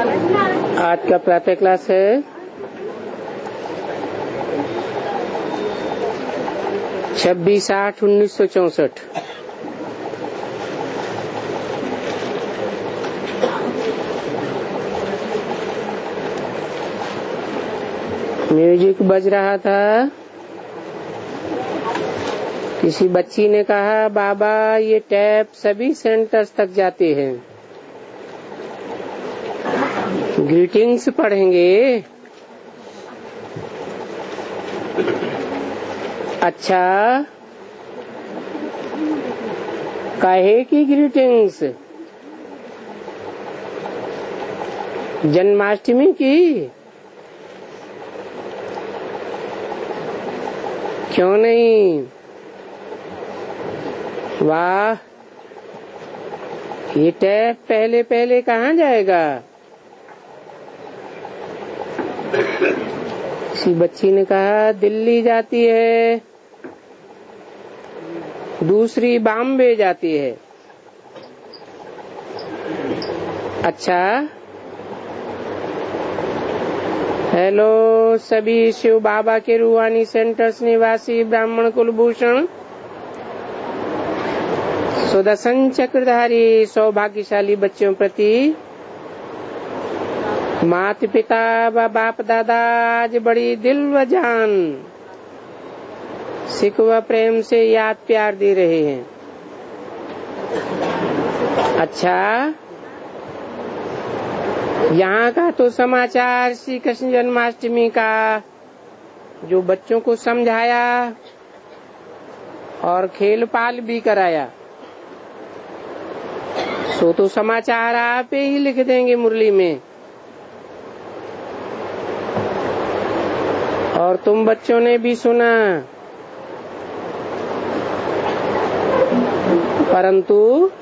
आज का प्रातः क्लास है 26/8/1964। म्यूजिक बज रहा था। किसी बच्ची ने कहा, बाबा ये टैप सभी सेंटर्स तक जाते हैं, ग्रीटिंग्स पढ़ेंगे। अच्छा, काहे की ग्रीटिंग्स? जन्माष्टमी की? क्यों नहीं? वाह, ये टैप पहले पहले कहाँ जाएगा? किसी बच्ची ने कहा, दिल्ली जाती है, दूसरी बॉम्बे जाती है। अच्छा, हेलो सभी शिव बाबा के रूहानी सेंटर्स निवासी ब्राह्मण कुलभूषण, सुदर्शन चक्रधारी सौभाग्यशाली बच्चों प्रति माता पिता व बाप दादा आज बड़ी दिल व जान सिक व प्रेम से याद प्यार दे रहे हैं। अच्छा, यहाँ का तो समाचार श्री कृष्ण जन्माष्टमी का जो बच्चों को समझाया और खेल पाल भी कराया, सो तो समाचार आप ही लिख देंगे मुरली में। और तुम बच्चों ने भी सुना, परंतु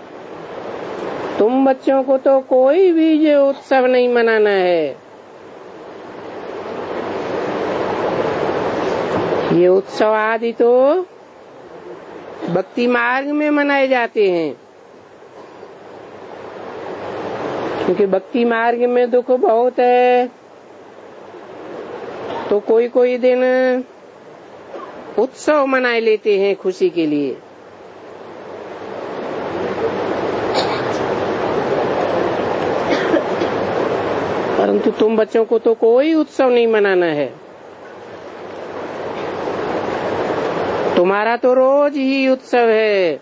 तुम बच्चों को तो कोई भी ये उत्सव नहीं मनाना है। ये उत्सव आदि तो भक्ति मार्ग में मनाए जाते हैं, क्योंकि भक्ति मार्ग में दुख बहुत है। तो कोई कोई दिन उत्सव मनाए लेते हैं खुशी के लिए। परंतु तुम बच्चों को तो कोई उत्सव नहीं मनाना है। तुम्हारा तो रोज ही उत्सव है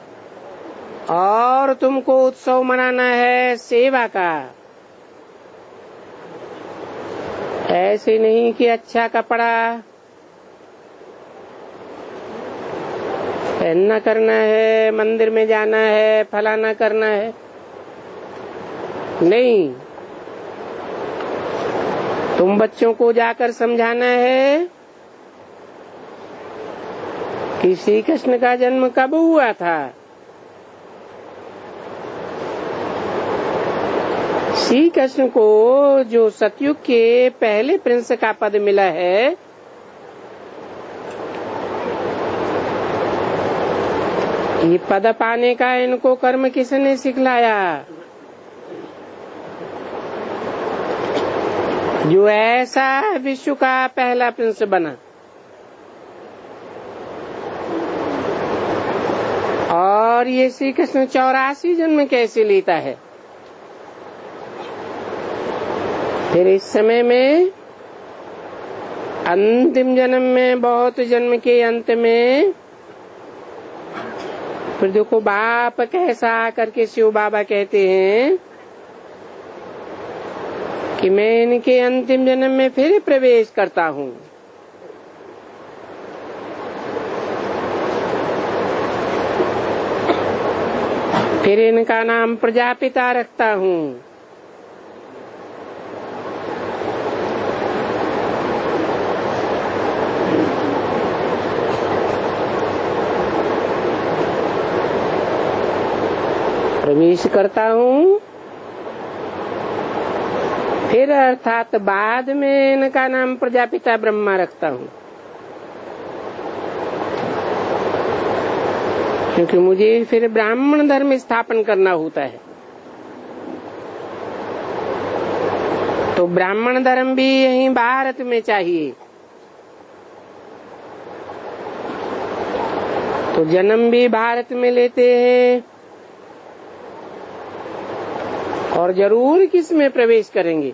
और तुमको उत्सव मनाना है सेवा का। ऐसे नहीं कि अच्छा कपड़ा पहनना करना है, मंदिर में जाना है, फलाना करना है। नहीं, तुम बच्चों को जाकर समझाना है कि श्री कृष्ण का जन्म कब हुआ था। श्री कृष्ण को जो सतयुग के पहले प्रिंस का पद मिला है, ये पद पाने का इनको कर्म किसने सिखलाया? जो ऐसा विश्व का पहला प्रिंस बना और ये श्री कृष्ण 84 जन्म कैसे लेता है? फिर इस समय में अंतिम जन्म में, बहुत जन्म के अंत में, फिर देखो बाप कैसा आकर के शिव बाबा कहते हैं कि मैं इनके अंतिम जन्म में फिर प्रवेश करता हूँ। फिर इनका नाम प्रजापिता रखता हूँ। प्रवेश करता हूँ, फिर अर्थात बाद में इनका नाम प्रजापिता ब्रह्मा रखता हूँ, क्योंकि मुझे फिर ब्राह्मण धर्म स्थापन करना होता है। तो ब्राह्मण धर्म भी यहीं भारत में चाहिए। तो जन्म भी भारत में लेते हैं और जरूर किस में प्रवेश करेंगे।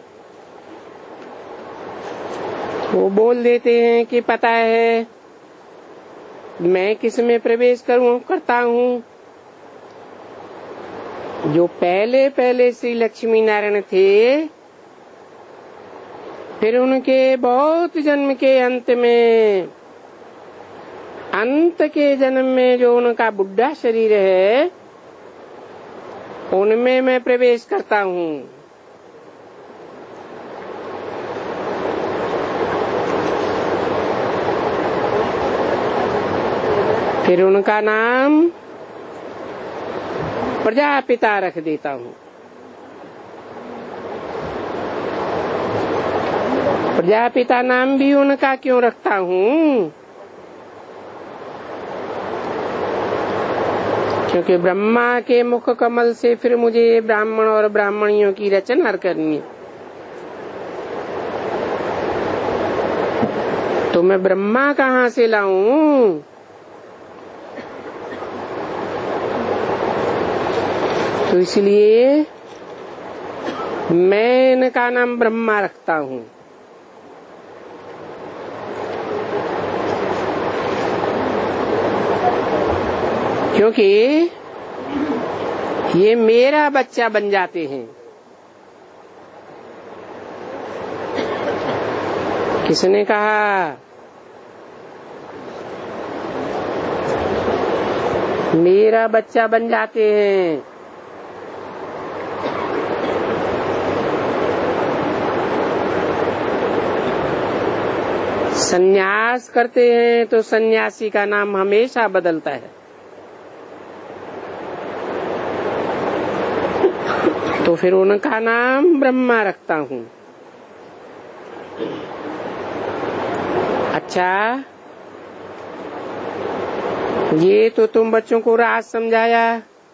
वो बोल देते हैं कि पता है मैं किस में प्रवेश करता हूँ। जो पहले पहले श्री लक्ष्मी नारायण थे, फिर उनके बहुत जन्म के अंत के जन्म में जो उनका बुढ़ा शरीर है, उनमें मैं प्रवेश करता हूँ। फिर उनका नाम प्रजापिता रख देता हूँ। प्रजापिता नाम भी उनका क्यों रखता हूँ? क्योंकि ब्रह्मा के मुख कमल से फिर मुझे ब्राह्मण और ब्राह्मणियों की रचना करनी है। तो मैं ब्रह्मा कहाँ से लाऊं? तो इसलिए मैं इनका नाम ब्रह्मा रखता हूँ। क्योंकि ये मेरा बच्चा बन जाते हैं। किसने कहा? मेरा बच्चा बन जाते हैं। संन्यास करते हैं तो सन्यासी का नाम हमेशा बदलता है। तो फिर उनका नाम ब्रह्मा रखता हूँ। अच्छा, ये तो तुम बच्चों को राज समझाया,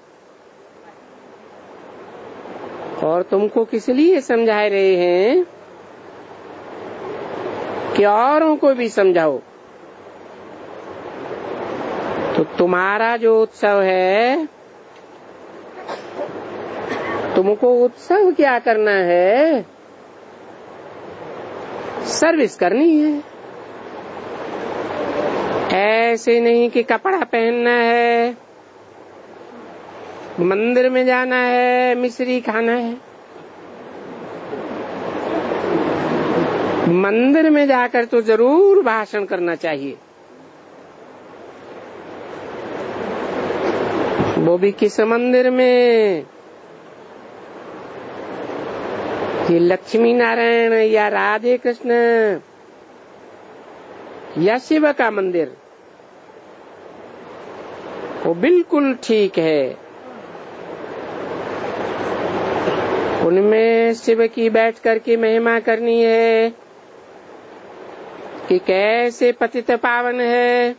और तुमको किस लिए समझा रहे हैं कि औरों को भी समझाओ। तो तुम्हारा जो उत्सव है, तुमको उत्सव क्या करना है? सर्विस करनी है। ऐसे नहीं कि कपड़ा पहनना है, मंदिर में जाना है, मिश्री खाना है। मंदिर में जाकर तो जरूर भाषण करना चाहिए। वो भी किस मंदिर में? ये लक्ष्मी नारायण या राधे कृष्ण या शिव का मंदिर, वो बिल्कुल ठीक है। उनमें शिव की बैठ करके महिमा करनी है कि कैसे पतित पावन है।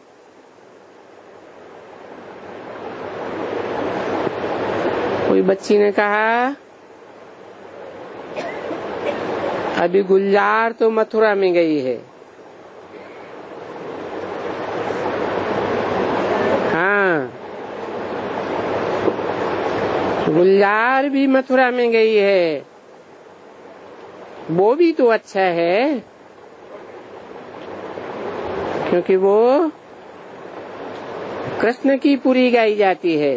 कोई बच्ची ने कहा, अभी गुलजार तो मथुरा में गई है। हाँ, गुलजार भी मथुरा में गई है। वो भी तो अच्छा है, क्योंकि वो कृष्ण की पुरी गाई जाती है।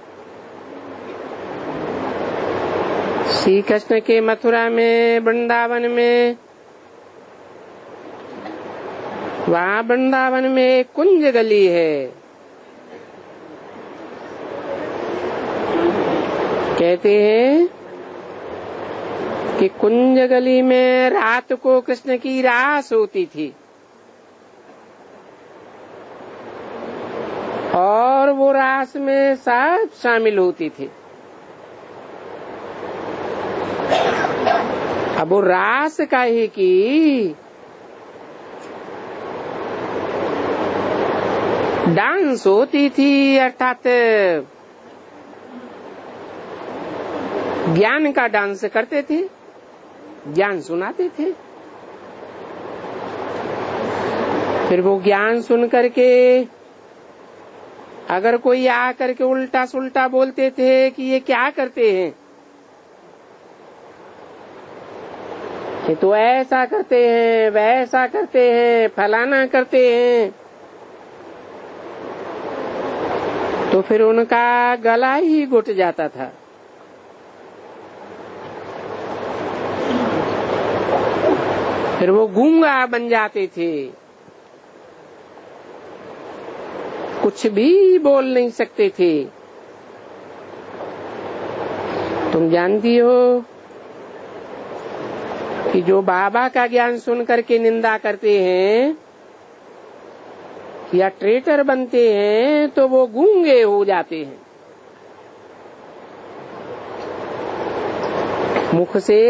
श्री कृष्ण के मथुरा में, वृंदावन में, वहाँ वृंदावन में एक कुंज गली है। कहते हैं कि कुंज गली में रात को कृष्ण की रास होती थी, और वो रास में सब शामिल होती थी। अब वो रास काहे की? डांस होती थी, अर्थात ज्ञान का डांस करते थे। ज्ञान सुनाते थे। फिर वो ज्ञान सुन करके अगर कोई आकर के उल्टा सुल्टा बोलते थे कि ये क्या करते हैं, ये तो ऐसा करते हैं, वैसा करते हैं, फलाना करते हैं, तो फिर उनका गला ही घुट जाता था। फिर वो गूंगा बन जाते थे, कुछ भी बोल नहीं सकते थे। तुम जानती हो कि जो बाबा का ज्ञान सुन करके निंदा करते हैं या ट्रेटर बनते हैं तो वो गूंगे हो जाते हैं, मुख से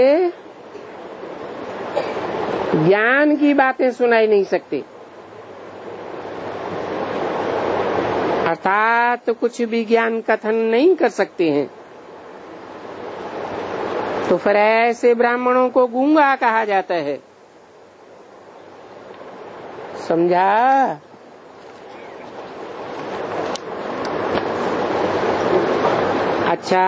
ज्ञान की बातें सुनाई नहीं सकते, अर्थात कुछ भी ज्ञान कथन नहीं कर सकते हैं। तो फिर ऐसे ब्राह्मणों को गूंगा कहा जाता है। समझा? अच्छा,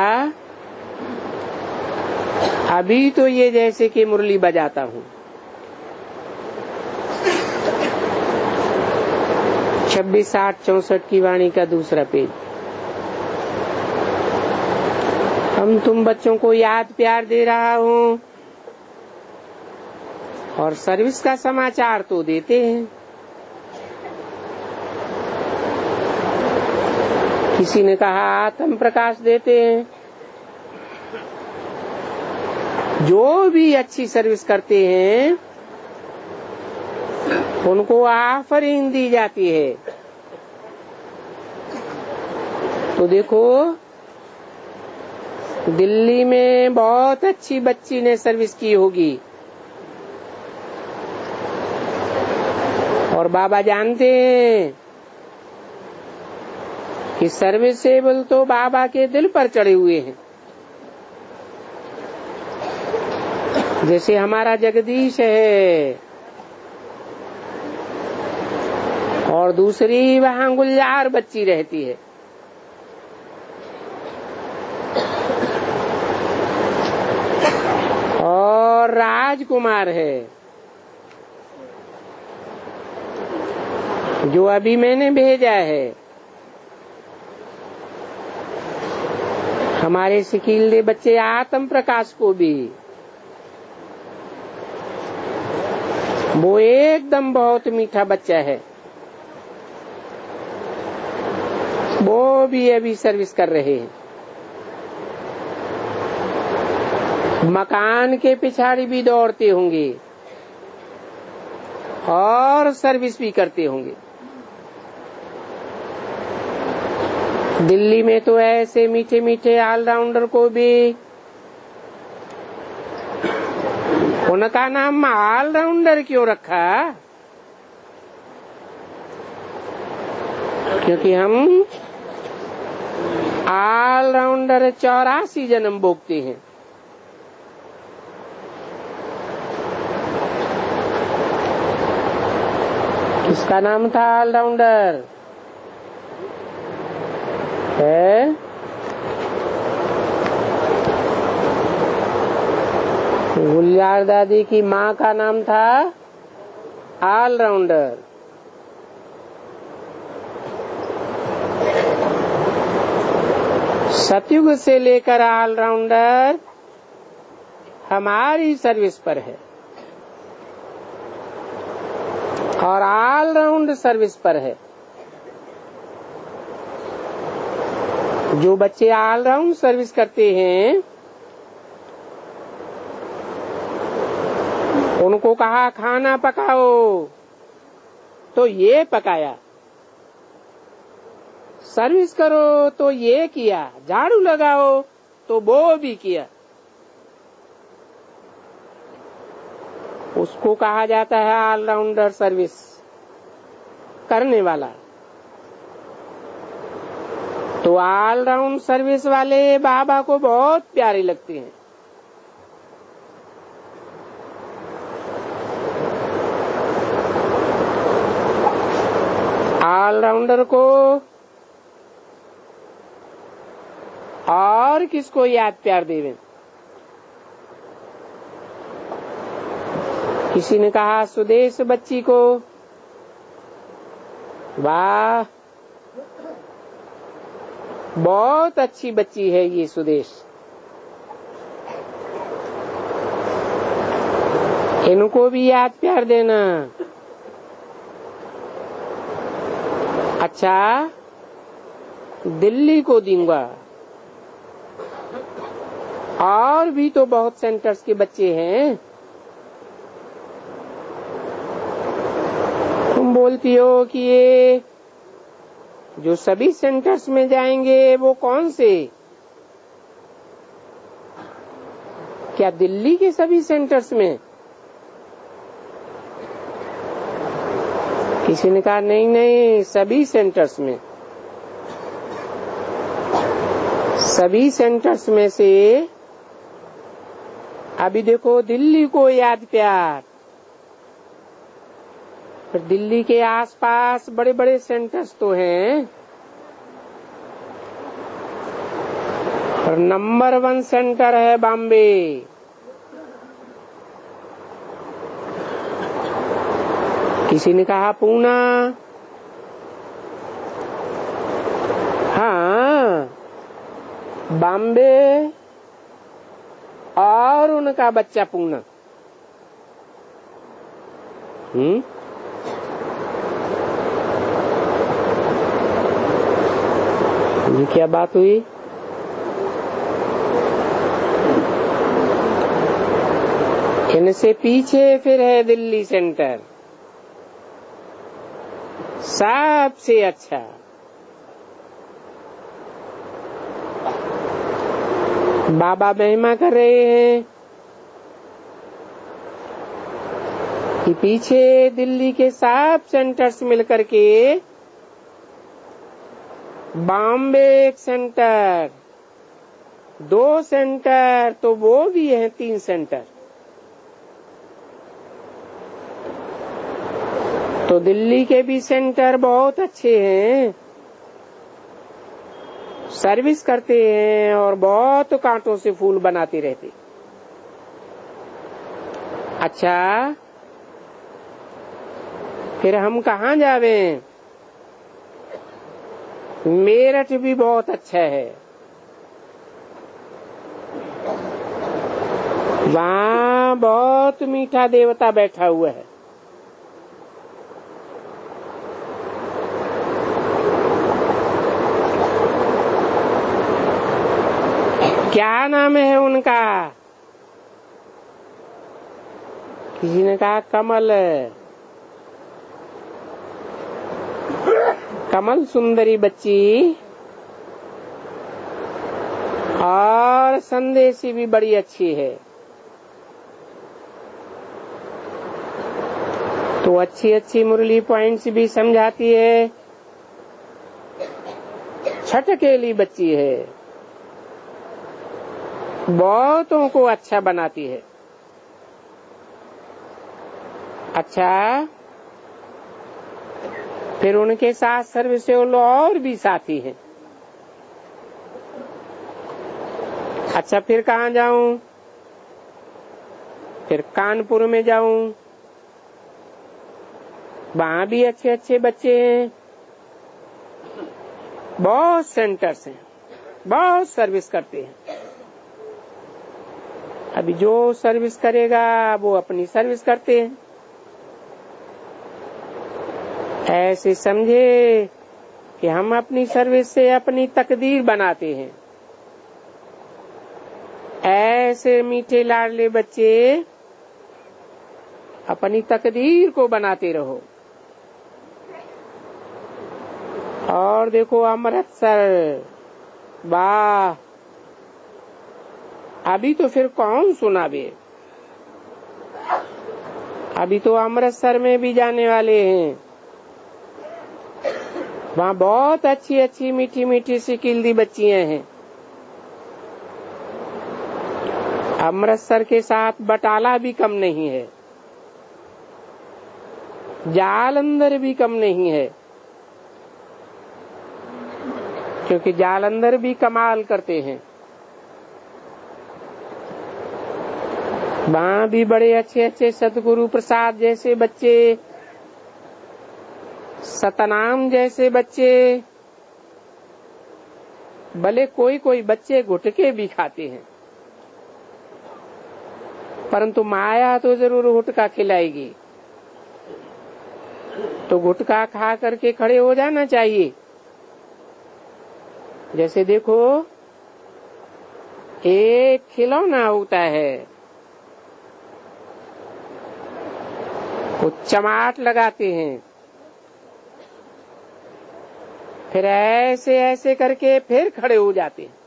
अभी तो ये जैसे कि मुरली बजाता हूँ, 26, 8, 64 की वाणी का दूसरा पेज। हम तुम बच्चों को याद प्यार दे रहा हूँ और सर्विस का समाचार तो देते हैं। किसी ने कहा आत्म प्रकाश देते हैं। जो भी अच्छी सर्विस करते हैं उनको आफरीन दी जाती है। तो देखो, दिल्ली में बहुत अच्छी बच्ची ने सर्विस की होगी और बाबा जानते हैं कि सर्विसेबल तो बाबा के दिल पर चढ़े हुए हैं। जैसे हमारा जगदीश है और दूसरी वहां गुलजार बच्ची रहती है। और राजकुमार है जो अभी मैंने भेजा है। हमारे सिकीले बच्चे आत्म प्रकाश को भी, वो एकदम बहुत मीठा बच्चा है, वो भी अभी सर्विस कर रहे हैं। मकान के पिछाड़ी भी दौड़ते होंगे और सर्विस भी करते होंगे। दिल्ली में तो ऐसे मीठे मीठे ऑलराउंडर को भी, उनका नाम ऑलराउंडर क्यों रखा? क्योंकि हम ऑलराउंडर 84 जन्म भोगते हैं। किसका नाम था ऑलराउंडर? है गुलजार दादी की माँ का नाम था ऑलराउंडर। सतयुग से लेकर ऑलराउंडर हमारी सर्विस पर है और ऑलराउंड सर्विस पर है। जो बच्चे ऑलराउंड सर्विस करते हैं उनको कहा खाना पकाओ तो ये पकाया, सर्विस करो तो ये किया, झाड़ू लगाओ तो वो भी किया। उसको कहा जाता है ऑलराउंडर सर्विस करने वाला। तो ऑलराउंड सर्विस वाले बाबा को बहुत प्यारे लगते हैं। ऑलराउंडर को और किसको याद प्यार देवें? किसी ने कहा सुदेश बच्ची को। वाह, बहुत अच्छी बच्ची है ये सुदेश। इनको भी याद प्यार देना। अच्छा, दिल्ली को दूंगा। और भी तो बहुत सेंटर्स के बच्चे हैं। तुम बोलती हो कि ये जो सभी सेंटर्स में जाएंगे वो कौन से? क्या दिल्ली के सभी सेंटर्स में? किसी ने कहा नहीं नहीं, सभी सेंटर्स में। सभी सेंटर्स में से अभी देखो दिल्ली को याद प्यार। फिर दिल्ली के आसपास बड़े बड़े सेंटर्स तो हैं, और नंबर 1 सेंटर है बॉम्बे। किसी ने कहा पूना। हाँ, बॉम्बे और उनका बच्चा पूना। ये क्या बात हुई? इनसे पीछे फिर है दिल्ली सेंटर, सबसे अच्छा। बाबा महिमा कर रहे हैं कि पीछे दिल्ली के सब सेंटर्स मिलकर के बॉम्बे एक सेंटर, 2 सेंटर, तो वो भी है 3 सेंटर। तो दिल्ली के भी सेंटर बहुत अच्छे हैं, सर्विस करते हैं और बहुत कांटों से फूल बनाते रहते। अच्छा, फिर हम कहाँ जावें? मेरठ भी बहुत अच्छा है। वहाँ बहुत मीठा देवता बैठा हुआ है। क्या नाम है उनका? किसी ने कहा कमल। कमल सुंदरी बच्ची और संदेशी भी बड़ी अच्छी है। तो अच्छी अच्छी मुरली पॉइंट्स भी समझाती है। छटकेली बच्ची है, बहुतों को अच्छा बनाती है। अच्छा, फिर उनके साथ सर्विसेबल और भी साथी हैं। अच्छा, फिर कहाँ जाऊं? फिर कानपुर में जाऊं, वहाँ भी अच्छे अच्छे बच्चे हैं, बहुत सेंटर्स हैं, बहुत सर्विस करते हैं। अभी जो सर्विस करेगा वो अपनी सर्विस करते हैं। ऐसे समझे कि हम अपनी सर्विस से अपनी तकदीर बनाते हैं। ऐसे मीठे लाडले बच्चे अपनी तकदीर को बनाते रहो। और देखो अमृतसर, वाह, अभी तो फिर कौन सुनावे। अभी तो अमृतसर में भी जाने वाले हैं। वहाँ बहुत अच्छी अच्छी मीठी मीठी सी किल्दी बच्चियां हैं। अमृतसर के साथ बटाला भी कम नहीं है, जालंधर भी कम नहीं है। क्योंकि जालंधर भी कमाल करते हैं, वहां भी बड़े अच्छे अच्छे सतगुरु प्रसाद जैसे बच्चे, सतनाम जैसे बच्चे, भले कोई कोई बच्चे गुटके भी खाते हैं, परंतु माया तो जरूर गुटका खिलाएगी। तो गुटका खा करके खड़े हो जाना चाहिए। जैसे देखो, एक खिलौना होता है, वो चमाट लगाते हैं, फिर ऐसे ऐसे करके फिर खड़े हो जाते हैं।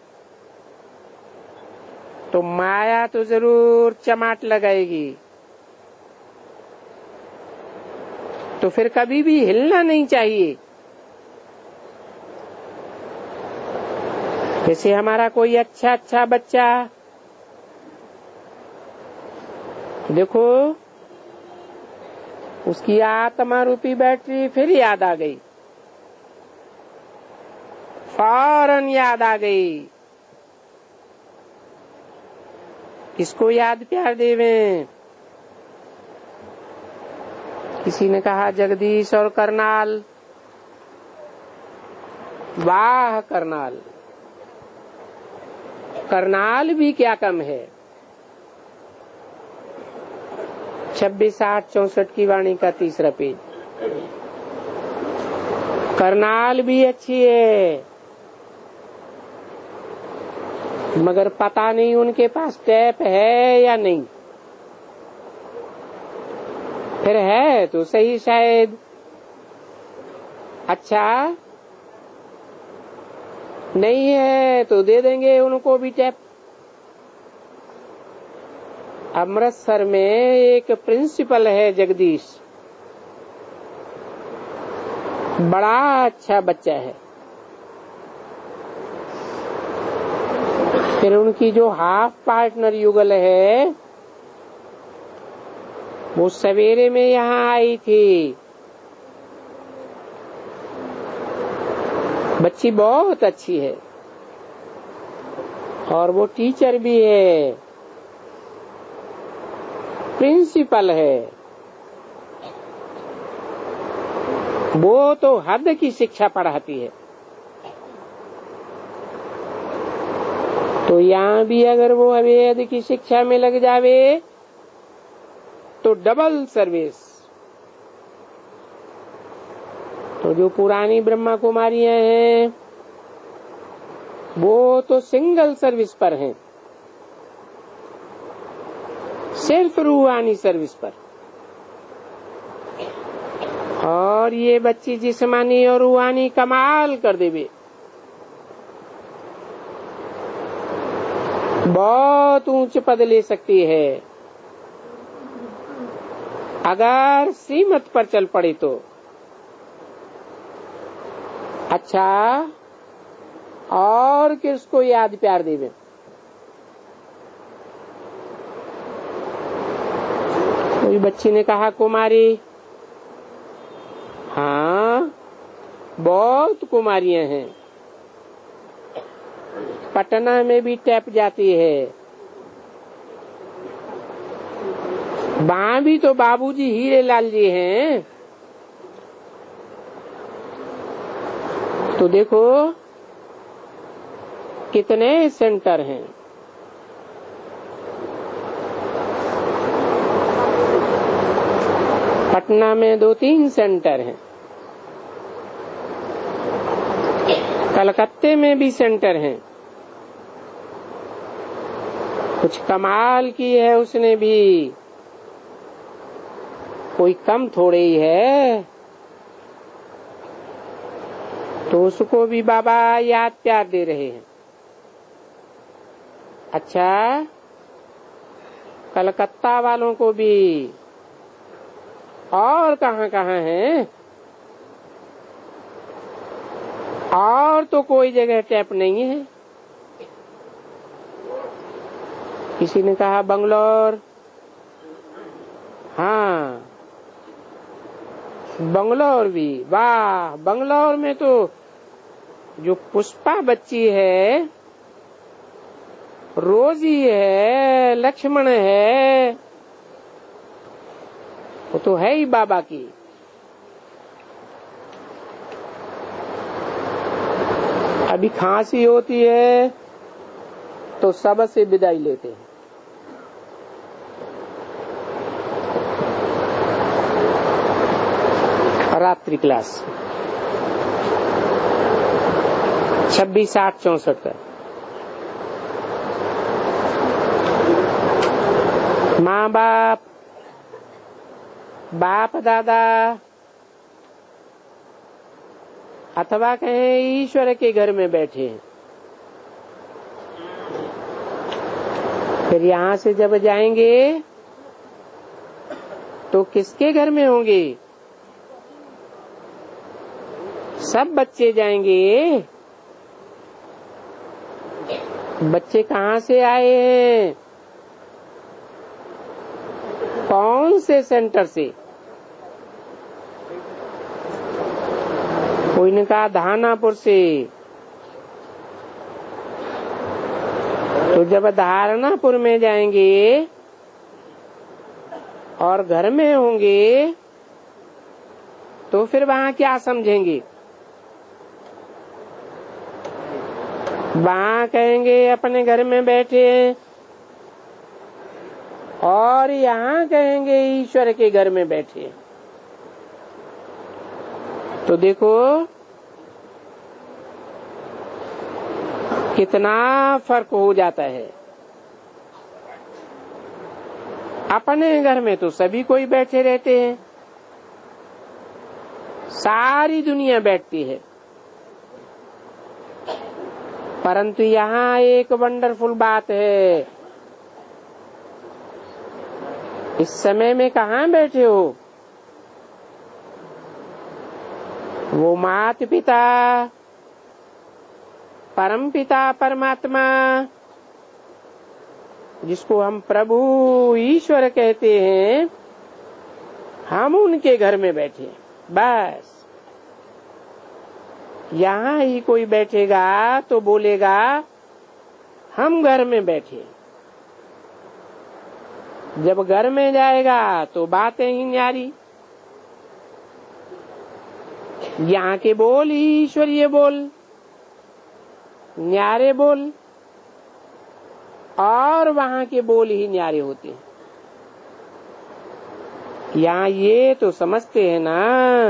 तो माया तो जरूर चमाट लगाएगी, तो फिर कभी भी हिलना नहीं चाहिए। जैसे हमारा कोई अच्छा अच्छा बच्चा, देखो उसकी आत्मा रूपी बैटरी फिर याद आ गई, फौरन याद आ गई। किसको याद प्यार देवें? किसी ने कहा जगदीश और करनाल। वाह करनाल, करनाल भी क्या कम है। 26, 8, 64 की वाणी का 3रा पेज। करनाल भी अच्छी है, मगर पता नहीं उनके पास टैप है या नहीं। फिर है तो सही शायद। अच्छा, नहीं है तो दे देंगे उनको भी टैप। अमृतसर में एक प्रिंसिपल है जगदीश, बड़ा अच्छा बच्चा है। फिर उनकी जो हाफ पार्टनर युगल है, वो सवेरे में यहाँ आई थी। बच्ची बहुत अच्छी है और वो टीचर भी है, प्रिंसिपल है। वो तो हद की शिक्षा पढ़ाती है। तो यहाँ भी अगर वो अवेद की शिक्षा में लग जावे तो डबल सर्विस। तो जो पुरानी ब्रह्मा कुमारियां हैं वो तो सिंगल सर्विस पर हैं, सिर्फ रूहानी सर्विस पर। और ये बच्ची जिस्मानी और रूहानी कमाल कर देवे, बहुत ऊंच पद ले सकती है अगर श्रीमत पर चल पड़े तो। अच्छा, और किसको याद प्यार देवे? कोई बच्ची ने कहा कुमारी। हाँ, बहुत कुमारियां हैं। पटना में भी टैप जाती है, वहां भी तो बाबूजी हीरे लाल जी हैं। तो देखो कितने सेंटर हैं। पटना में 2-3 सेंटर हैं, कलकत्ते में भी सेंटर हैं। कुछ कमाल की है उसने भी, कोई कम थोड़े ही है। तो उसको भी बाबा याद प्यार दे रहे हैं। अच्छा, कलकत्ता वालों को भी, और कहाँ कहाँ हैं? और तो कोई जगह टैप नहीं है। किसी ने कहा बंगलोर। हाँ, बंगलोर भी, वाह, बंगलोर में तो जो पुष्पा बच्ची है, रोजी है, लक्ष्मण है, वो तो है ही बाबा की। अभी खांसी होती है तो सबसे विदाई लेते हैं। रात्रि क्लास 26, 8, 64 का। माँ बाप, बाप दादा अथवा कहें ईश्वर के घर में बैठे हैं। फिर यहाँ से जब जाएंगे तो किसके घर में होंगे? सब बच्चे जाएंगे। बच्चे कहाँ से आए हैं? कौन से सेंटर से? कोई ने कहा धानापुर से। तो जब धारनापुर में जाएंगे और घर में होंगे तो फिर वहाँ क्या समझेंगे? वहाँ कहेंगे अपने घर में बैठे हैं, और यहाँ कहेंगे ईश्वर के घर में बैठे हैं। तो देखो कितना फर्क हो जाता है। अपने घर में तो सभी कोई बैठे रहते हैं, सारी दुनिया बैठती है, परंतु यहाँ एक वंडरफुल बात है। इस समय में कहाँ बैठे हो? वो माता पिता, परम पिता परमात्मा, जिसको हम प्रभु ईश्वर कहते हैं, हम उनके घर में बैठे। बस यहाँ ही कोई बैठेगा तो बोलेगा हम घर में बैठे। जब घर में जाएगा तो बातें ही न्यारी। यहाँ के बोल ही ईश्वरीय बोल, न्यारे बोल, और वहाँ के बोल ही न्यारे होते हैं। यहाँ ये तो समझते हैं ना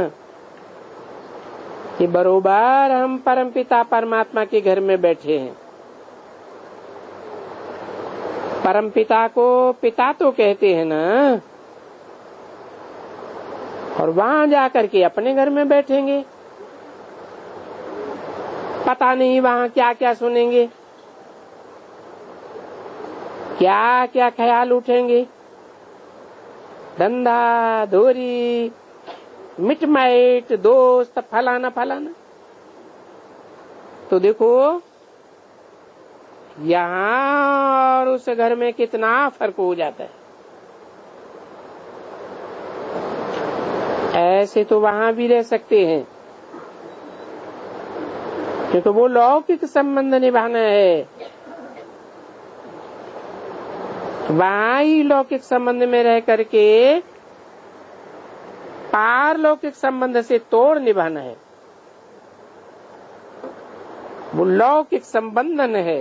कि बरोबर हम परमपिता परमात्मा के घर में बैठे हैं। परमपिता को पिता तो कहते हैं ना, और वहाँ जाकर के अपने घर में बैठेंगे। पता नहीं वहाँ क्या क्या सुनेंगे, क्या क्या ख्याल उठेंगे, धंधा धोरी, मिटमाइट, दोस्त, फलाना फलाना। तो देखो यहाँ और उस घर में कितना फर्क हो जाता है। ऐसे तो वहाँ भी रह सकते हैं, क्योंकि वो लौकिक संबंध निभाना है। वहाँ ही लौकिक संबंध में रह करके पारलौकिक संबंध से तोड़ निभाना है। वो लौकिक संबंधन है,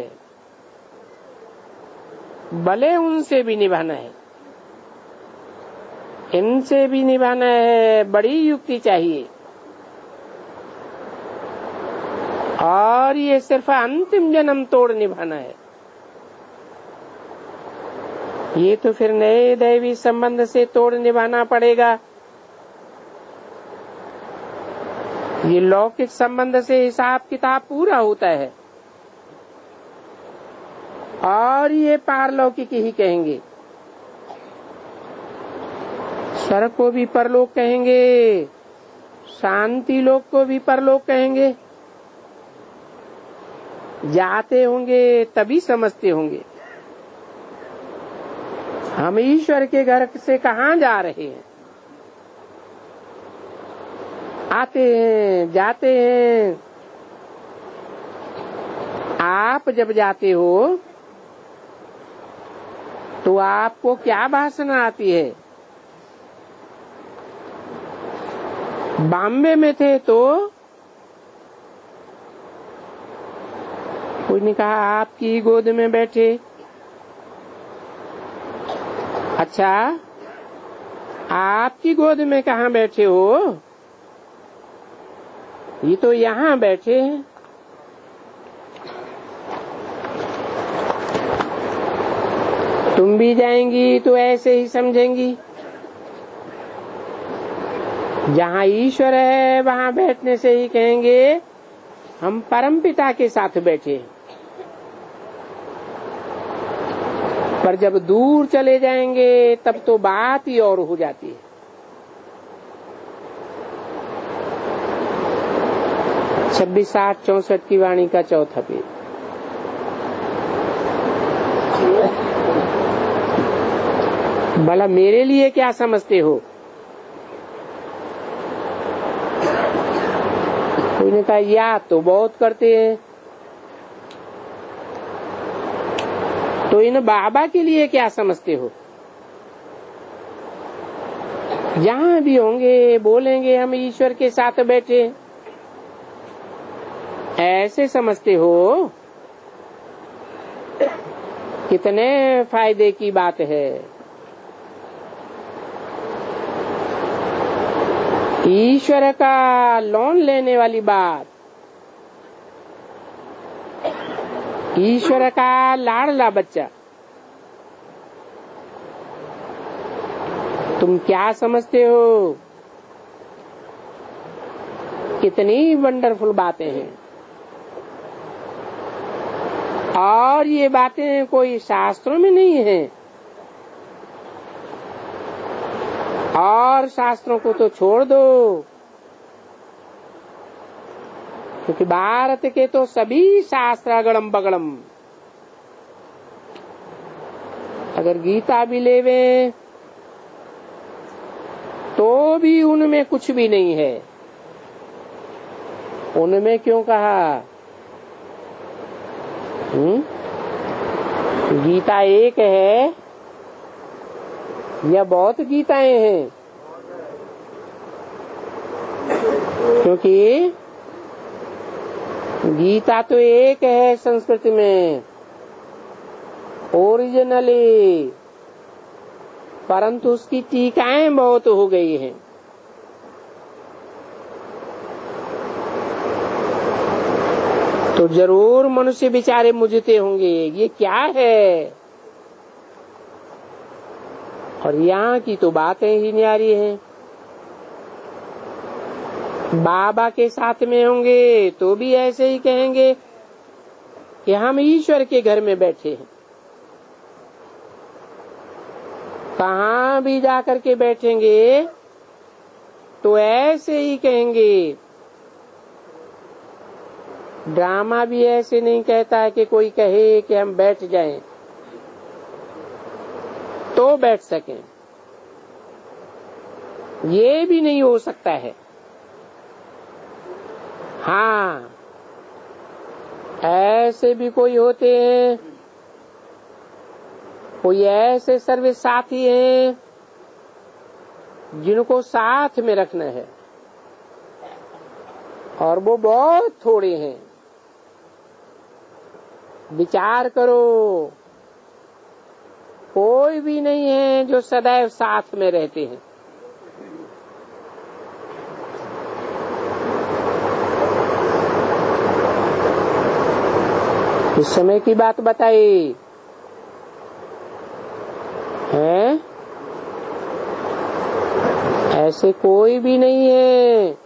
भले उनसे भी निभाना है, इनसे भी निभाना है। बड़ी युक्ति चाहिए, और ये सिर्फ अंतिम जन्म तोड़ निभाना है। ये तो फिर नए दैवी संबंध से तोड़ निभाना पड़ेगा। ये लौकिक संबंध से हिसाब किताब पूरा होता है, और ये पारलौकिक ही कहेंगे। स्वर्ग को भी परलोक कहेंगे, शांति लोक को भी परलोक कहेंगे। जाते होंगे तभी समझते होंगे हम ईश्वर के घर से कहाँ जा रहे हैं। आते हैं, जाते हैं, आप जब जाते हो तो आपको क्या वासना आती है? बॉम्बे में थे तो कोई ने कहा आपकी गोद में बैठे। अच्छा, आपकी गोद में कहाँ बैठे हो? ये तो यहाँ बैठे हैं। तुम भी जाएंगी तो ऐसे ही समझेंगी। जहाँ ईश्वर है वहाँ बैठने से ही कहेंगे हम परमपिता के साथ बैठे। पर जब दूर चले जाएंगे तब तो बात ही और हो जाती है। 26-8-64 की वाणी का चौथा पेज। भला मेरे लिए क्या समझते हो? कोई ने कहा याद तो बहुत करते हैं। तो इन बाबा के लिए क्या समझते हो? जहाँ भी होंगे बोलेंगे हम ईश्वर के साथ बैठे, ऐसे समझते हो? कितने फायदे की बात है। ईश्वर का लोन लेने वाली बात, ईश्वर का लाडला बच्चा। तुम क्या समझते हो? कितनी वंडरफुल बातें हैं। और ये बातें कोई शास्त्रों में नहीं है। और शास्त्रों को तो छोड़ दो, क्योंकि भारत के तो सभी शास्त्र अगड़म बगड़म। अगर गीता भी लेवे तो भी उनमें कुछ भी नहीं है। उनमें क्यों कहा? गीता एक है या बहुत गीताएं हैं? क्योंकि गीता तो एक है संस्कृत में ओरिजिनली, परंतु उसकी टीकाएं बहुत हो गई हैं। तो जरूर मनुष्य बेचारे मुझते होंगे ये क्या है। और यहाँ की तो बातें ही न्यारी हैं। बाबा के साथ में होंगे तो भी ऐसे ही कहेंगे कि हम ईश्वर के घर में बैठे हैं। कहाँ भी जाकर के बैठेंगे तो ऐसे ही कहेंगे। ड्रामा भी ऐसे नहीं कहता है कि कोई कहे कि हम बैठ जाएं तो बैठ सकें, ये भी नहीं हो सकता है। हाँ, ऐसे भी कोई होते हैं, कोई ऐसे सर्विस साथी हैं जिनको साथ में रखना है, और वो बहुत थोड़े हैं। विचार करो, कोई भी नहीं है जो सदैव साथ में रहते हैं। इस समय की बात बताई है, ऐसे कोई भी नहीं है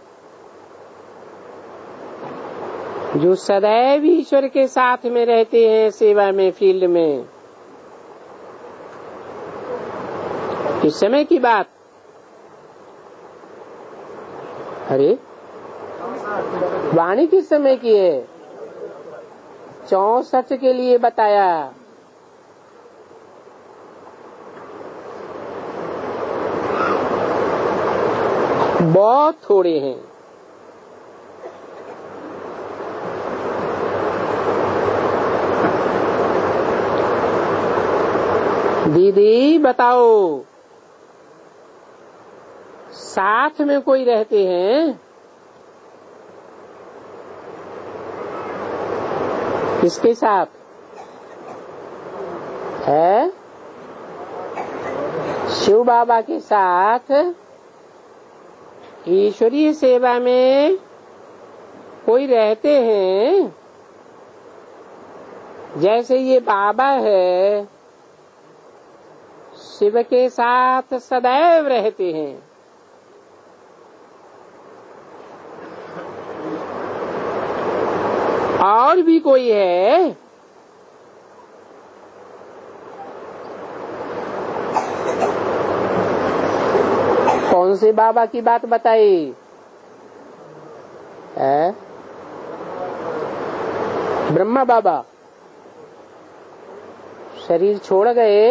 जो सदैव ईश्वर के साथ में रहते हैं सेवा में, फील्ड में। इस समय की बात, अरे वाणी किस समय की है? 64 के लिए बताया। बहुत थोड़े हैं। दीदी बताओ, साथ में कोई रहते हैं? किसके साथ है? शिव बाबा के साथ ईश्वरीय सेवा में कोई रहते हैं। जैसे ये बाबा है, शिव के साथ सदैव रहते हैं। और भी कोई है? कौन से बाबा की बात बताई है? ब्रह्मा बाबा शरीर छोड़ गए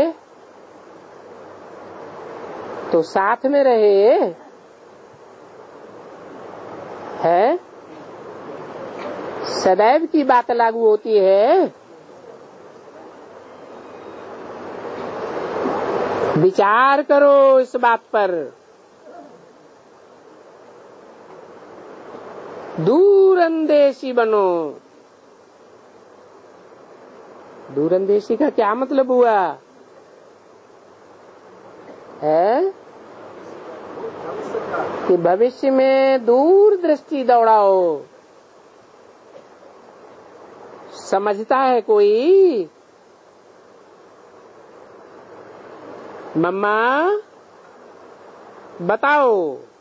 तो साथ में रहे है। सदैव की बात लागू होती है। विचार करो इस बात पर। दूरंदेशी बनो। दूरंदेशी का क्या मतलब हुआ है? कि भविष्य में दूर दृष्टि दौड़ाओ। समझता है कोई? मम्मा बताओ।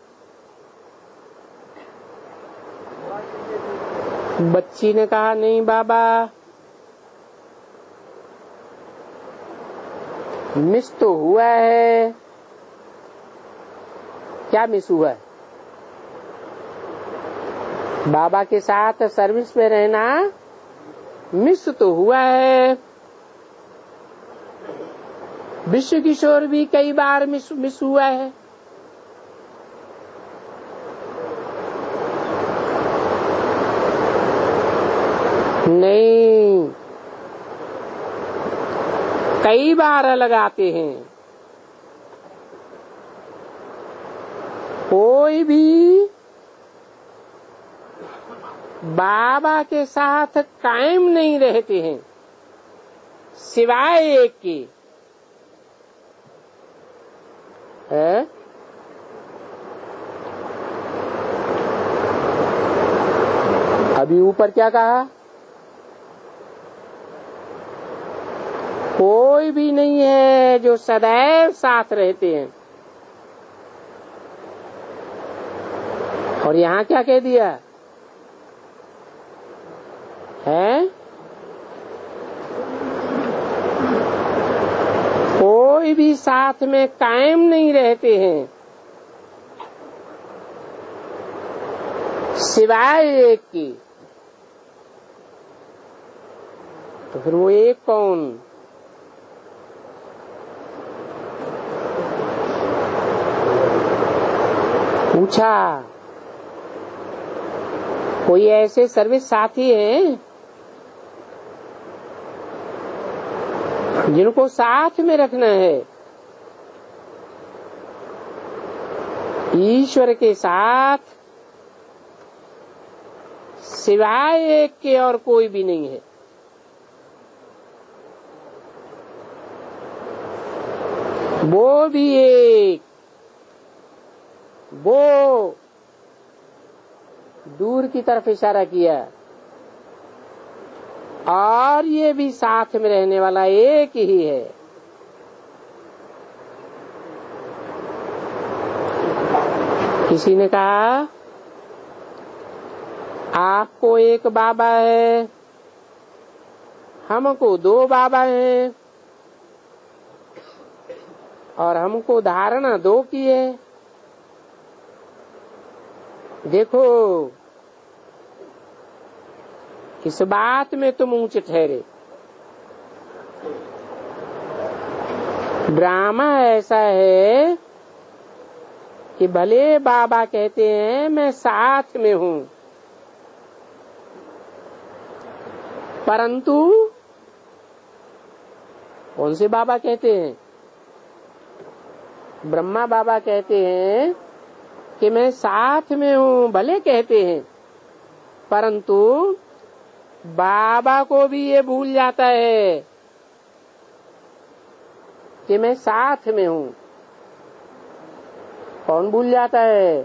बच्ची ने कहा नहीं बाबा, मिस तो हुआ है। क्या मिस हुआ है? बाबा के साथ सर्विस में रहना मिस तो हुआ है। विश्व किशोर भी कई बार मिस हुआ है। नहीं, कई बार अलग आते हैं। कोई भी बाबा के साथ कायम नहीं रहते हैं सिवाय एक के। है? अभी ऊपर क्या कहा? कोई भी नहीं है जो सदैव साथ रहते हैं। और यहाँ क्या कह दिया है? कोई भी साथ में कायम नहीं रहते हैं सिवाय एक की। तो फिर वो एक कौन? पूछा। कोई ऐसे सर्विस साथी हैं जिनको साथ में रखना है? ईश्वर के साथ सिवाय एक के और कोई भी नहीं है। वो भी एक, वो दूर की तरफ इशारा किया। और ये भी साथ में रहने वाला एक ही है। किसी ने कहा आपको एक बाबा है, हमको दो बाबा हैं, और हमको धारणा दो की है। देखो इस बात में तुम ऊंचे ठहरे। ड्रामा ऐसा है कि भले बाबा कहते हैं मैं साथ में हूँ, परंतु कौन से बाबा कहते हैं? ब्रह्मा बाबा कहते हैं कि मैं साथ में हूँ, भले कहते हैं, परंतु बाबा को भी ये भूल जाता है कि मैं साथ में हूँ। कौन भूल जाता है?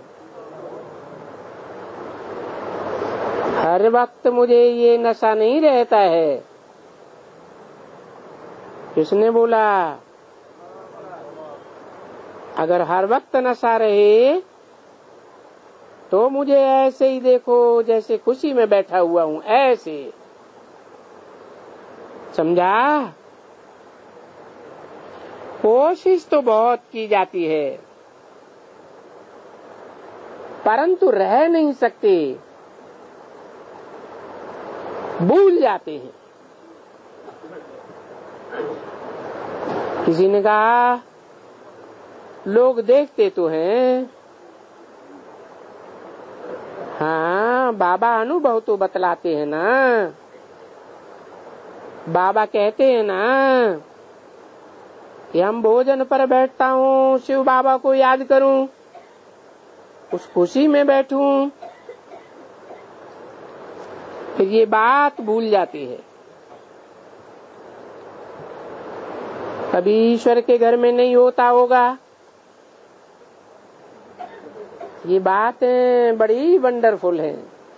हर वक्त मुझे ये नशा नहीं रहता है। किसने बोला? अगर हर वक्त नशा रहे तो मुझे ऐसे ही देखो जैसे खुशी में बैठा हुआ हूँ, ऐसे। समझा? कोशिश तो बहुत की जाती है, परंतु रह नहीं सकते, भूल जाते हैं। किसी ने कहा लोग देखते तो हैं, हाँ, बाबा अनुभव तो बतलाते हैं ना। बाबा कहते हैं ना कि हम भोजन पर बैठता हूँ, शिव बाबा को याद करूं, उस खुशी में बैठूं, फिर ये बात भूल जाती है। कभी ईश्वर के घर में नहीं होता होगा। ये बातें बड़ी वंडरफुल हैं।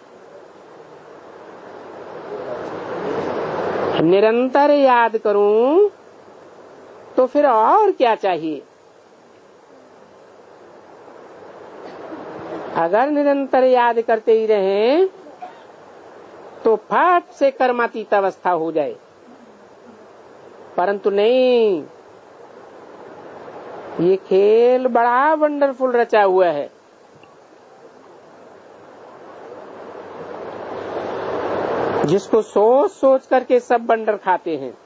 निरंतर याद करूं तो फिर और क्या चाहिए? अगर निरंतर याद करते ही रहें तो फट से कर्मातीत अवस्था हो जाए, परंतु नहीं, ये खेल बड़ा वंडरफुल रचा हुआ है। जिसको सोच सोच करके सब बंडर खाते हैं,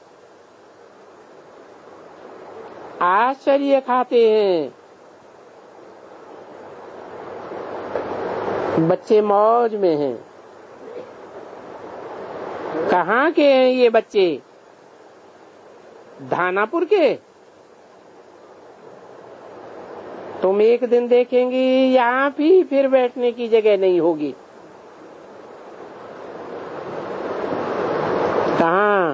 आश्चर्य खाते हैं। बच्चे मौज में हैं। कहाँ के हैं ये बच्चे? धानापुर के? तुम एक दिन देखेंगी यहाँ भी फिर बैठने की जगह नहीं होगी। कहाँ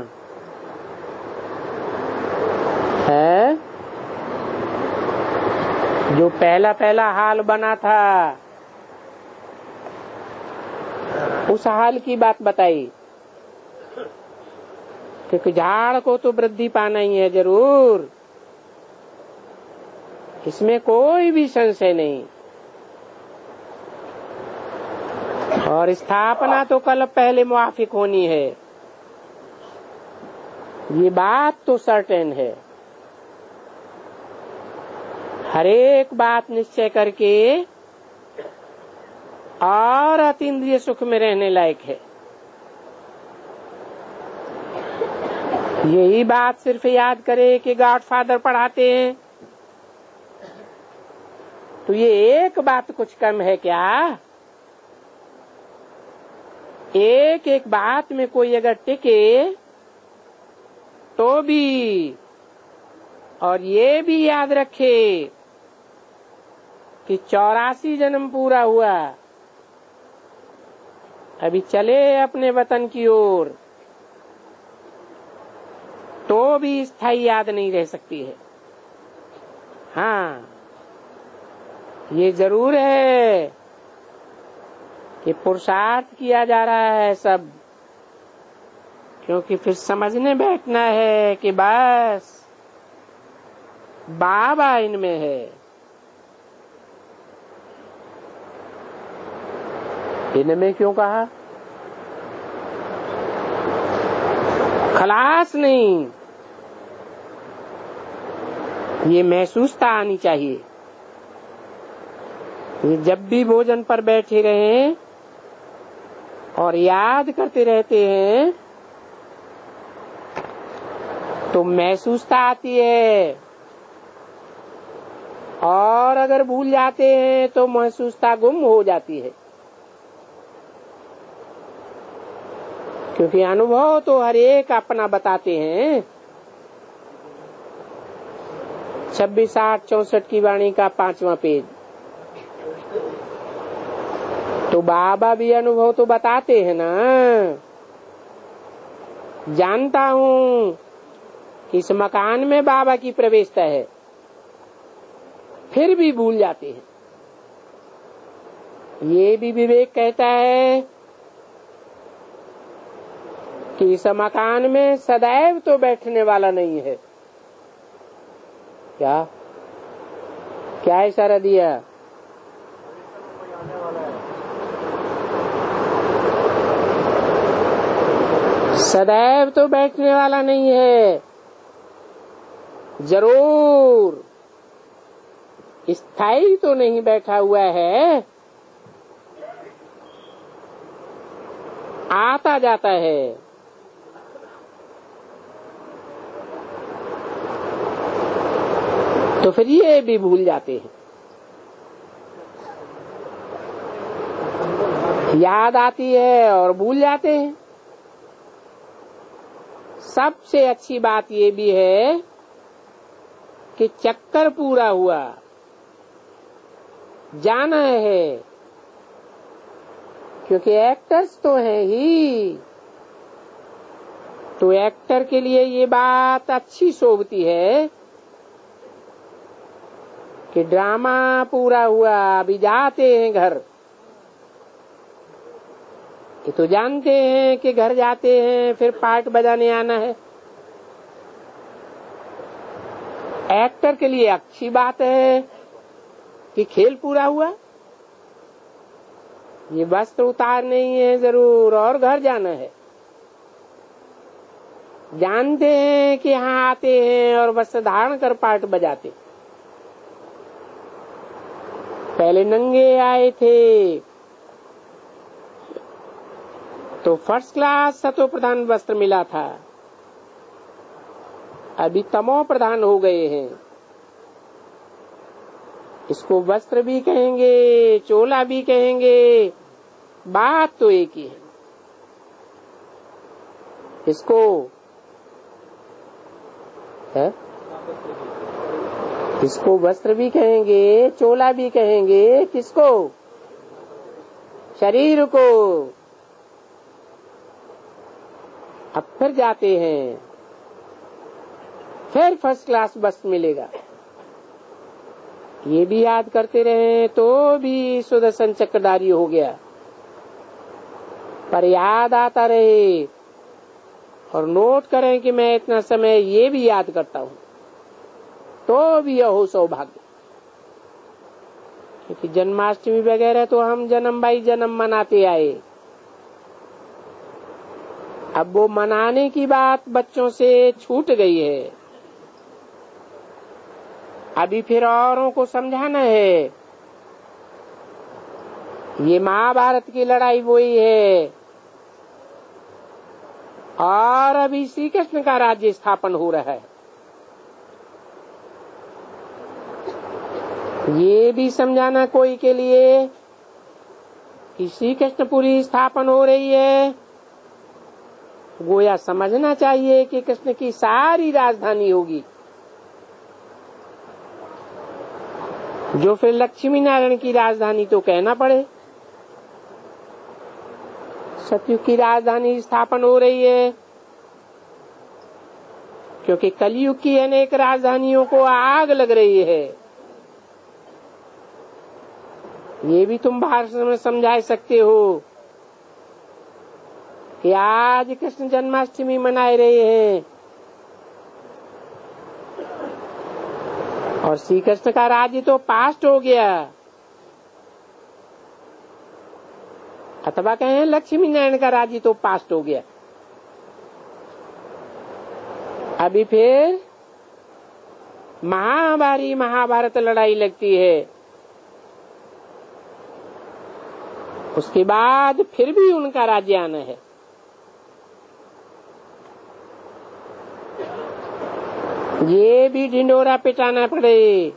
है? जो पहला पहला हाल बना था, उस हाल की बात बताई। क्योंकि झाड़ को तो वृद्धि पाना ही है जरूर, इसमें कोई भी संशय नहीं। और स्थापना तो कल पहले मुआफिक होनी है, ये बात तो सर्टेन है। हर एक बात निश्चय करके और अतीन्द्रिय सुख में रहने लायक है। यही बात सिर्फ याद करे कि गॉडफादर पढ़ाते हैं, तो ये एक बात कुछ कम है क्या? एक एक बात में कोई अगर टिके तो भी, और ये भी याद रखे कि 84 जन्म पूरा हुआ, अभी चले अपने वतन की ओर, तो भी स्थायी याद नहीं रह सकती है। हाँ, ये जरूर है कि पुरुषार्थ किया जा रहा है सब, क्योंकि फिर समझने बैठना है कि बस बाबा इनमें है। इनमें क्यों कहा? खलास नहीं, ये महसूसता आनी चाहिए। ये जब भी भोजन पर बैठे रहें और याद करते रहते हैं तो महसूसता आती है, और अगर भूल जाते हैं तो महसूसता गुम हो जाती है। क्योंकि अनुभव तो हर एक अपना बताते हैं। 26, 8, 64 की वाणी का 5वां पेज। तो बाबा भी अनुभव तो बताते हैं ना। जानता हूं कि इस मकान में बाबा की प्रवेशता है, फिर भी भूल जाते हैं। ये भी विवेक कहता है कि इस मकान में सदैव तो बैठने वाला नहीं है। क्या क्या इशारा दिया? सदैव तो बैठने वाला नहीं है, जरूर स्थायी तो नहीं बैठा हुआ है, आता जाता है। तो फिर ये भी भूल जाते हैं। याद आती है और भूल जाते हैं। सबसे अच्छी बात ये भी है कि चक्कर पूरा हुआ, जाना है, क्योंकि एक्टर्स तो हैं ही। तो एक्टर के लिए ये बात अच्छी शोभती है कि ड्रामा पूरा हुआ, अभी जाते हैं घर। ये तो जानते हैं कि घर जाते हैं फिर पार्ट बजाने आना है। एक्टर के लिए अच्छी बात है कि खेल पूरा हुआ, ये वस्त्र उतारने ही है जरूर और घर जाना है। जानते हैं कि यहाँ आते हैं और वस्त्र धारण कर पार्ट बजाते। पहले नंगे आए थे तो फर्स्ट क्लास सतो प्रधान वस्त्र मिला था, अभी तमो प्रधान हो गए हैं। इसको वस्त्र भी कहेंगे, चोला भी कहेंगे, बात तो एक ही है। इसको है, इसको वस्त्र भी कहेंगे, चोला भी कहेंगे। किसको? शरीर को। अब फिर जाते हैं, फिर फर्स्ट क्लास वस्त्र मिलेगा। ये भी याद करते रहे तो भी सुदर्शन चक्रधारी हो गया, पर याद आता रहे और नोट करें कि मैं इतना समय ये भी याद करता हूं, तो भी यह हो सौभाग्य। क्योंकि जन्माष्टमी वगैरह तो हम जन्म बाई जन्म मनाते आए। अब वो मनाने की बात बच्चों से छूट गई है, अभी फिर औरों को समझाना है। ये महाभारत की लड़ाई वही है और अभी श्री कृष्ण का राज्य स्थापन हो रहा है। ये भी समझाना कोई के लिए कि श्री कृष्णपुरी स्थापन हो रही है, गोया समझना चाहिए कि कृष्ण की सारी राजधानी होगी, जो फिर लक्ष्मी नारायण की राजधानी तो कहना पड़े। सतयुग की राजधानी स्थापन हो रही है, क्योंकि कलयुग की अनेक राजधानियों को आग लग रही है। ये भी तुम भाषण में समझा सकते हो कि आज कृष्ण जन्माष्टमी मनाए रहे हैं और श्री कृष्ण का राज्य तो पास्ट हो गया, अथवा कहें लक्ष्मी नारायण का राज्य तो पास्ट हो गया। अभी फिर महाभारी महाभारत लड़ाई लगती है, उसके बाद फिर भी उनका राज्य आना है। ये भी ढिंडोरा पिटाना पड़े,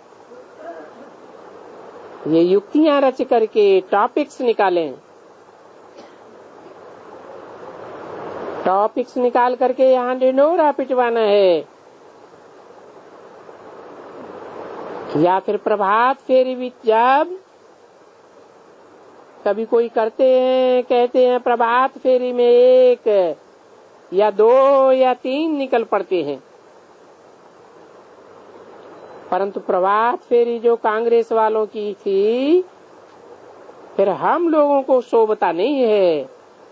ये युक्तियां रच करके टॉपिक्स निकालें, टॉपिक्स निकाल करके यहाँ ढिंडोरा पिटवाना है या फिर प्रभात फेरी भी जब कभी कोई करते हैं, कहते हैं प्रभात फेरी में 1 या 2 या 3 निकल पड़ते हैं, परंतु प्रभात फेरी जो कांग्रेस वालों की थी फिर हम लोगों को शोभता नहीं है,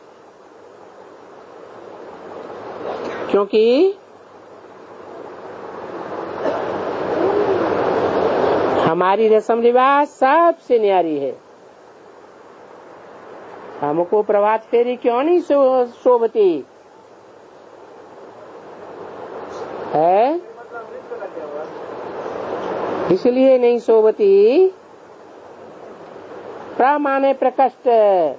क्योंकि हमारी रस्म रिवाज सबसे न्यारी है। हमको प्रभात फेरी क्यों नहीं शोभती है? इसलिए नहीं शोभती, प्र माने प्रकष्ट,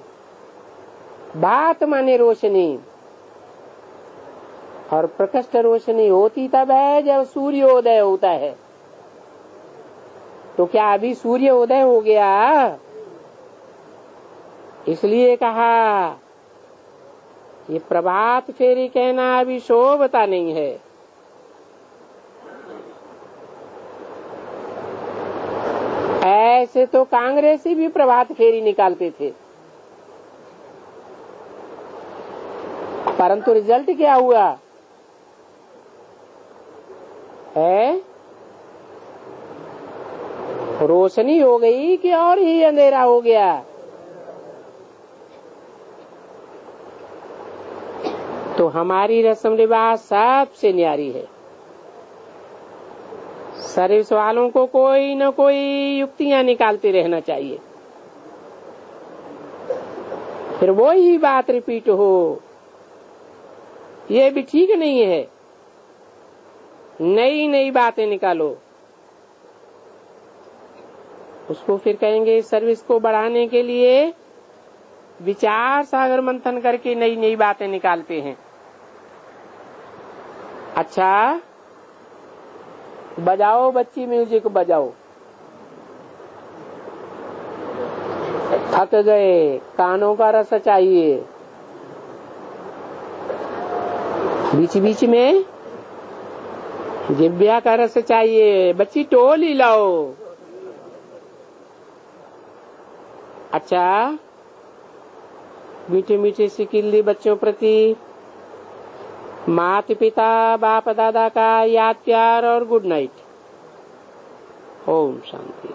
भात माने रोशनी, और प्रकष्ट रोशनी होती तब है जब सूर्योदय होता है। तो क्या अभी सूर्योदय हो गया? इसलिए कहा ये प्रभात फेरी कहना अभी शोभता नहीं है। ऐसे तो कांग्रेसी भी प्रभात फेरी निकालते थे, परंतु रिजल्ट क्या हुआ है? रोशनी हो गई कि और ही अंधेरा हो गया? तो हमारी रस्म रिवाज सबसे न्यारी है। सर्विस वालों को कोई न कोई युक्तियां निकालते रहना चाहिए, फिर वो ही बात रिपीट हो, ये भी ठीक नहीं है। नई नई बातें निकालो, उसको फिर कहेंगे सर्विस को बढ़ाने के लिए विचार सागर मंथन करके नई नई बातें निकालते हैं। अच्छा बजाओ बच्ची, म्यूजिक बजाओ, थक गए, कानों का रस चाहिए, बीच बीच में जिब्या का रस चाहिए, बच्ची टोली लाओ। अच्छा मीठे मीठे सिकिल्ली बच्चों प्रति माता पिता बाप दादा का याद प्यार और गुड नाइट। ओम शांति।